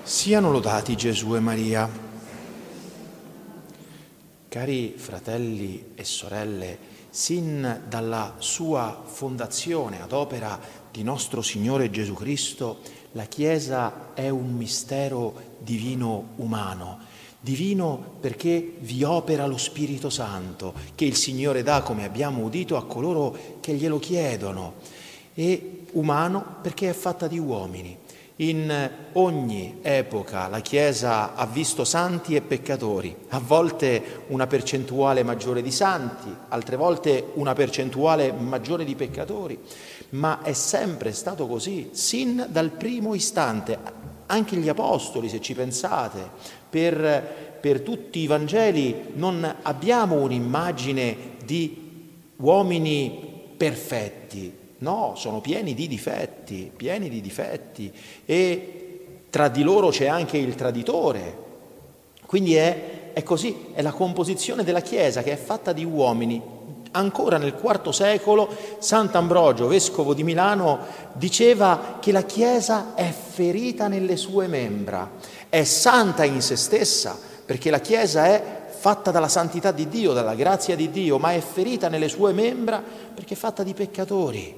Siano lodati Gesù e Maria. Cari fratelli e sorelle, sin dalla sua fondazione ad opera di nostro Signore Gesù Cristo, la Chiesa è un mistero divino umano. Divino perché vi opera lo Spirito Santo, che il Signore dà, come abbiamo udito, a coloro che glielo chiedono. E umano perché è fatta di uomini. In ogni epoca la Chiesa ha visto santi e peccatori, a volte una percentuale maggiore di santi, altre volte una percentuale maggiore di peccatori, ma è sempre stato così, sin dal primo istante. Anche gli Apostoli, se ci pensate, per tutti i Vangeli non abbiamo un'immagine di uomini perfetti. No, sono pieni di difetti, e tra di loro c'è anche il traditore. Quindi è così, è la composizione della Chiesa che è fatta di uomini. Ancora nel IV secolo Sant'Ambrogio, vescovo di Milano, diceva che la Chiesa è ferita nelle sue membra, è santa in se stessa, perché la Chiesa è fatta dalla santità di Dio, dalla grazia di Dio, ma è ferita nelle sue membra perché è fatta di peccatori,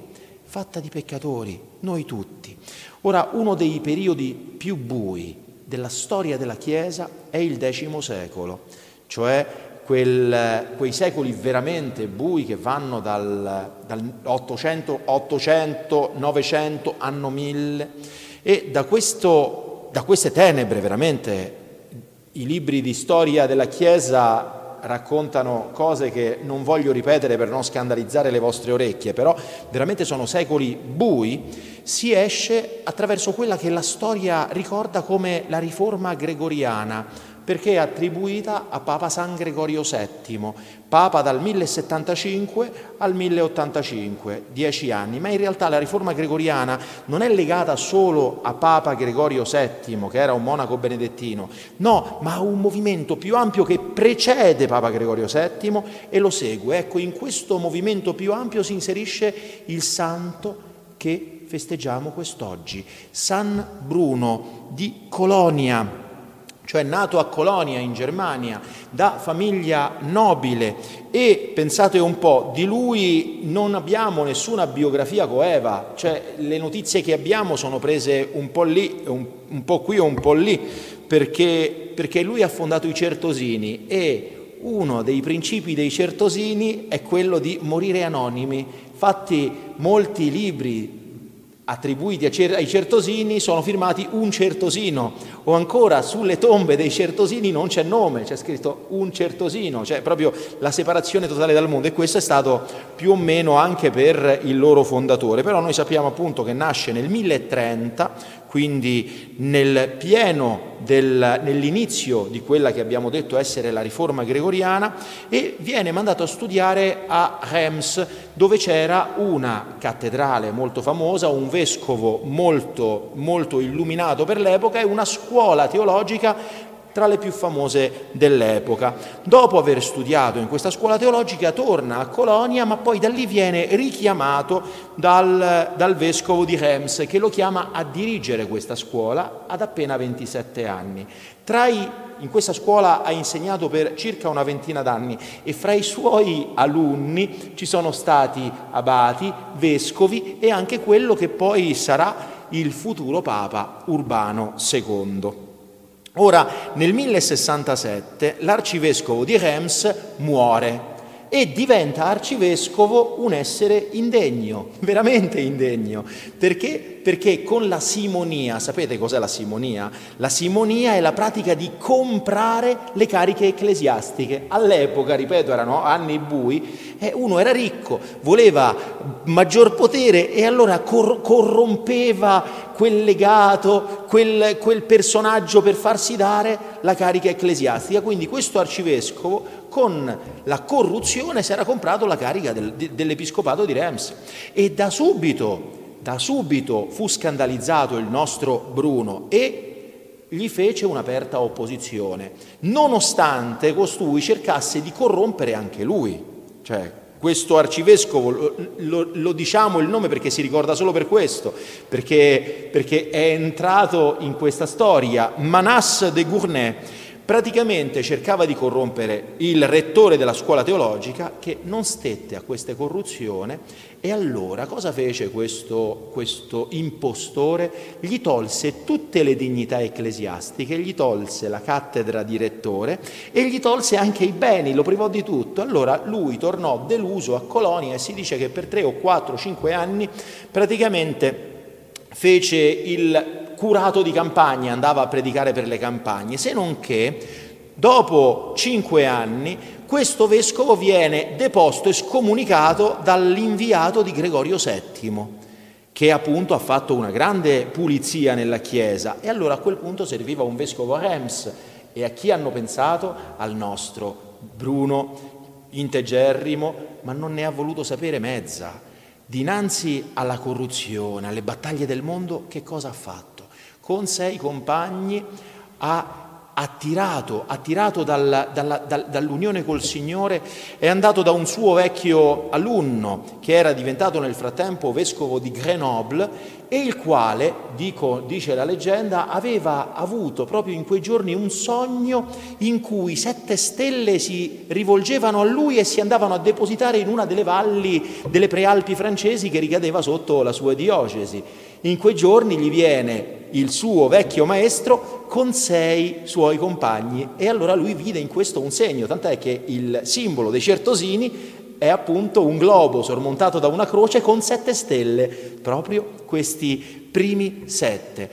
noi tutti. Ora, uno dei periodi più bui della storia della Chiesa è il X secolo, cioè quei secoli veramente bui che vanno dal 800, 900, anno 1000, e da queste tenebre veramente i libri di storia della Chiesa raccontano cose che non voglio ripetere per non scandalizzare le vostre orecchie, però veramente sono secoli bui. Si esce attraverso quella che la storia ricorda come la riforma gregoriana, perché è attribuita a Papa San Gregorio VII, Papa dal 1075 al 1085, 10 anni, ma in realtà la riforma gregoriana non è legata solo a Papa Gregorio VII, che era un monaco benedettino, no, ma a un movimento più ampio che precede Papa Gregorio VII e lo segue. Ecco, in questo movimento più ampio si inserisce il santo che festeggiamo quest'oggi, San Bruno di Colonia, cioè nato a Colonia in Germania, da famiglia nobile, e pensate un po', di lui non abbiamo nessuna biografia coeva, cioè le notizie che abbiamo sono prese un po' lì, un po' qui o un po' lì, perché lui ha fondato i Certosini e uno dei principi dei Certosini è quello di morire anonimi. Infatti molti libri attribuiti ai Certosini sono firmati un Certosino, o ancora sulle tombe dei Certosini non c'è nome, c'è scritto un Certosino, cioè proprio la separazione totale dal mondo, e questo è stato più o meno anche per il loro fondatore. Però noi sappiamo appunto che nasce nel 1030, quindi nell'inizio di quella che abbiamo detto essere la riforma gregoriana, e viene mandato a studiare a Reims, dove c'era una cattedrale molto famosa, un vescovo molto, molto illuminato per l'epoca e una scuola teologica tra le più famose dell'epoca. Dopo aver studiato in questa scuola teologica torna a Colonia, ma poi da lì viene richiamato dal vescovo di Reims, che lo chiama a dirigere questa scuola ad appena 27 anni. In questa scuola ha insegnato per circa una ventina d'anni e fra i suoi alunni ci sono stati abati, vescovi e anche quello che poi sarà il futuro Papa Urbano II. Ora, nel 1067 l'arcivescovo di Reims muore e diventa arcivescovo un essere indegno, veramente indegno. Perché? Perché con la simonia, sapete cos'è la simonia? La simonia è la pratica di comprare le cariche ecclesiastiche. All'epoca, ripeto, erano anni bui, uno era ricco, voleva maggior potere e allora corrompeva quel legato, quel personaggio per farsi dare la carica ecclesiastica. Quindi questo arcivescovo con la corruzione si era comprato la carica dell'episcopato di Reims e da subito fu scandalizzato il nostro Bruno e gli fece un'aperta opposizione, nonostante costui cercasse di corrompere anche lui. Cioè, questo arcivescovo, lo diciamo il nome perché si ricorda solo per questo, perché è entrato in questa storia, Manas de Gournay, praticamente cercava di corrompere il rettore della scuola teologica, che non stette a queste corruzioni, e allora cosa fece questo impostore? Gli tolse tutte le dignità ecclesiastiche, gli tolse la cattedra di rettore e gli tolse anche i beni, lo privò di tutto. Allora lui tornò deluso a Colonia e si dice che per 3 o 4, 5 anni praticamente fece il curato di campagna, andava a predicare per le campagne, se non che dopo 5 anni questo vescovo viene deposto e scomunicato dall'inviato di Gregorio VII, che appunto ha fatto una grande pulizia nella Chiesa, e allora a quel punto serviva un vescovo a Reims. E a chi hanno pensato? Al nostro Bruno, integerrimo, ma non ne ha voluto sapere mezza. Dinanzi alla corruzione, alle battaglie del mondo, che cosa ha fatto? Con 6 compagni ha attirato dall'unione col Signore, è andato da un suo vecchio alunno che era diventato nel frattempo vescovo di Grenoble, e il quale, dice la leggenda, aveva avuto proprio in quei giorni un sogno in cui 7 stelle si rivolgevano a lui e si andavano a depositare in una delle valli delle prealpi francesi che ricadeva sotto la sua diocesi. In quei giorni gli viene il suo vecchio maestro con 6 suoi compagni, e allora lui vide in questo un segno, tant'è che il simbolo dei Certosini è appunto un globo sormontato da una croce con 7 stelle, proprio questi primi 7.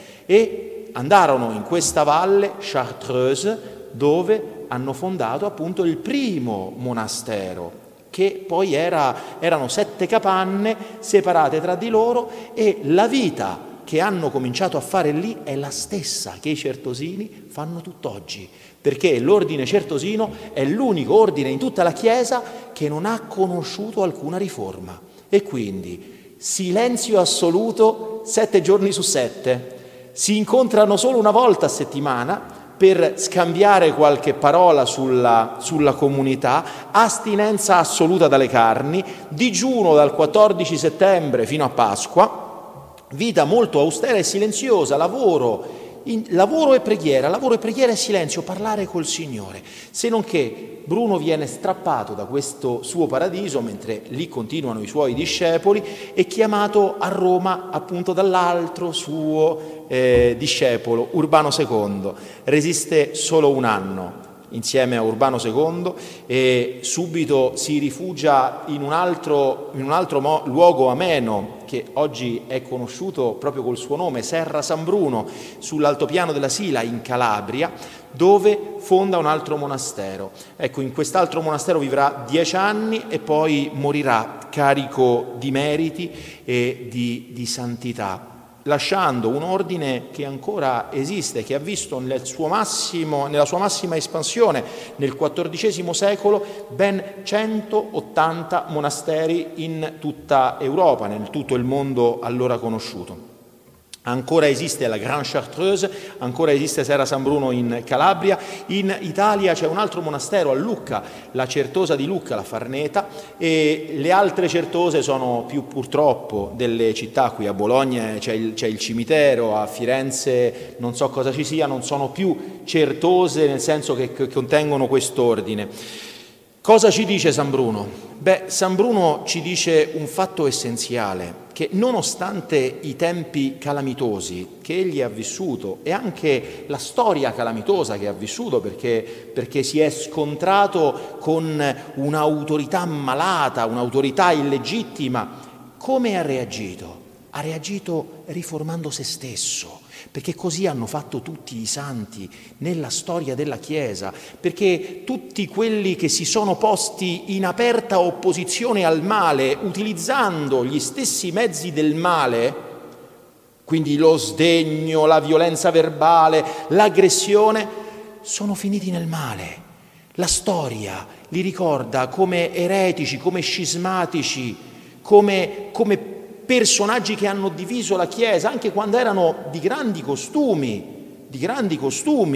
E andarono in questa valle Chartreuse, dove hanno fondato appunto il primo monastero, che poi erano 7 capanne separate tra di loro, e la vita che hanno cominciato a fare lì è la stessa che i Certosini fanno tutt'oggi, perché l'ordine certosino è l'unico ordine in tutta la Chiesa che non ha conosciuto alcuna riforma, e quindi silenzio assoluto 7 giorni su 7, si incontrano solo una volta a settimana per scambiare qualche parola sulla comunità, astinenza assoluta dalle carni, digiuno dal 14 settembre fino a Pasqua, vita molto austera e silenziosa, lavoro e preghiera e silenzio, parlare col Signore. Se non che Bruno viene strappato da questo suo paradiso, mentre lì continuano i suoi discepoli, e chiamato a Roma appunto dall'altro suo discepolo, Urbano II. Resiste solo un anno insieme a Urbano II e subito si rifugia in un altro luogo ameno, che oggi è conosciuto proprio col suo nome, Serra San Bruno, sull'altopiano della Sila in Calabria, dove fonda un altro monastero. Ecco, in quest'altro monastero vivrà 10 anni e poi morirà carico di meriti e di santità, lasciando un ordine che ancora esiste, che ha visto nella sua massima espansione nel XIV secolo ben 180 monasteri in tutta Europa, nel tutto il mondo allora conosciuto. Ancora esiste la Grande Chartreuse, ancora esiste Serra San Bruno in Calabria. In Italia c'è un altro monastero a Lucca, la Certosa di Lucca, la Farneta, e le altre certose sono più purtroppo delle città. Qui a Bologna c'è il cimitero, a Firenze non so cosa ci sia, non sono più certose nel senso che contengono quest'ordine. Cosa ci dice San Bruno? Beh, San Bruno ci dice un fatto essenziale, che nonostante i tempi calamitosi che egli ha vissuto e anche la storia calamitosa che ha vissuto, perché si è scontrato con un'autorità malata, un'autorità illegittima, come ha reagito? Ha reagito riformando se stesso, perché così hanno fatto tutti i santi nella storia della Chiesa, perché tutti quelli che si sono posti in aperta opposizione al male, utilizzando gli stessi mezzi del male, quindi lo sdegno, la violenza verbale, l'aggressione, sono finiti nel male. La storia li ricorda come eretici, come scismatici, come personaggi che hanno diviso la Chiesa, anche quando erano di grandi costumi,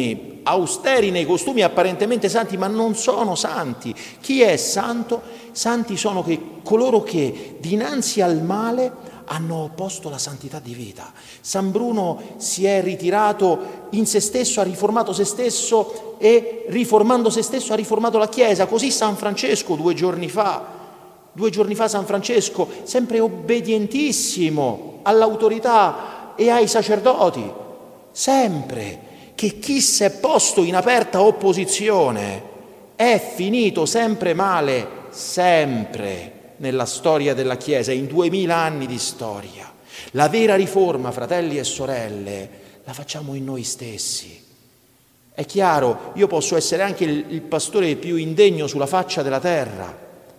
austeri nei costumi, apparentemente santi, ma non sono santi. Chi è santo? Santi sono coloro che dinanzi al male hanno opposto la santità di vita. San Bruno si è ritirato in se stesso, ha riformato se stesso e riformando se stesso ha riformato la Chiesa. Così San Francesco 2 giorni fa San Francesco, sempre obbedientissimo all'autorità e ai sacerdoti, sempre, che chi si è posto in aperta opposizione è finito sempre male, sempre, nella storia della Chiesa, in 2000 anni di storia. La vera riforma, fratelli e sorelle, la facciamo in noi stessi. È chiaro, io posso essere anche il pastore più indegno sulla faccia della terra,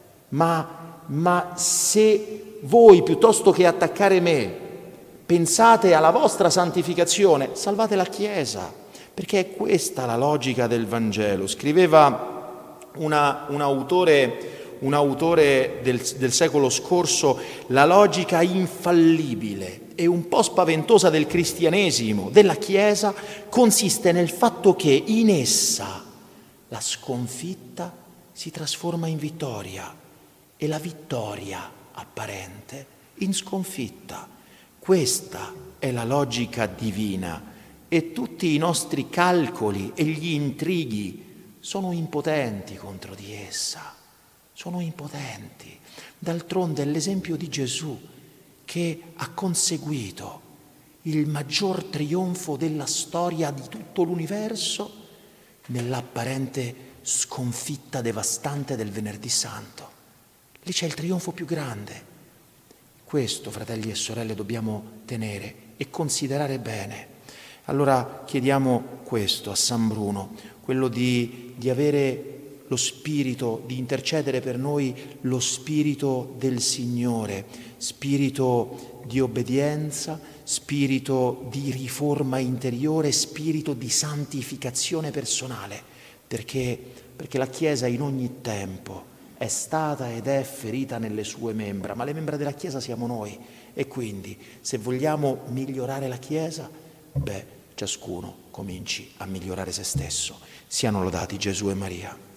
ma se voi, piuttosto che attaccare me, pensate alla vostra santificazione, salvate la Chiesa, perché è questa la logica del Vangelo. Scriveva un autore del secolo scorso: la logica infallibile e un po' spaventosa del cristianesimo, della Chiesa, consiste nel fatto che in essa la sconfitta si trasforma in vittoria e la vittoria apparente in sconfitta. Questa è la logica divina e tutti i nostri calcoli e gli intrighi sono impotenti contro di essa. Sono impotenti. D'altronde è l'esempio di Gesù che ha conseguito il maggior trionfo della storia di tutto l'universo nell'apparente sconfitta devastante del Venerdì Santo. Lì c'è il trionfo più grande. Questo, fratelli e sorelle, dobbiamo tenere e considerare bene. Allora chiediamo questo a San Bruno, quello di avere lo spirito, di intercedere per noi lo spirito del Signore, spirito di obbedienza, spirito di riforma interiore, spirito di santificazione personale, perché la Chiesa in ogni tempo è stata ed è ferita nelle sue membra, ma le membra della Chiesa siamo noi e quindi se vogliamo migliorare la Chiesa, ciascuno cominci a migliorare se stesso. Siano lodati Gesù e Maria.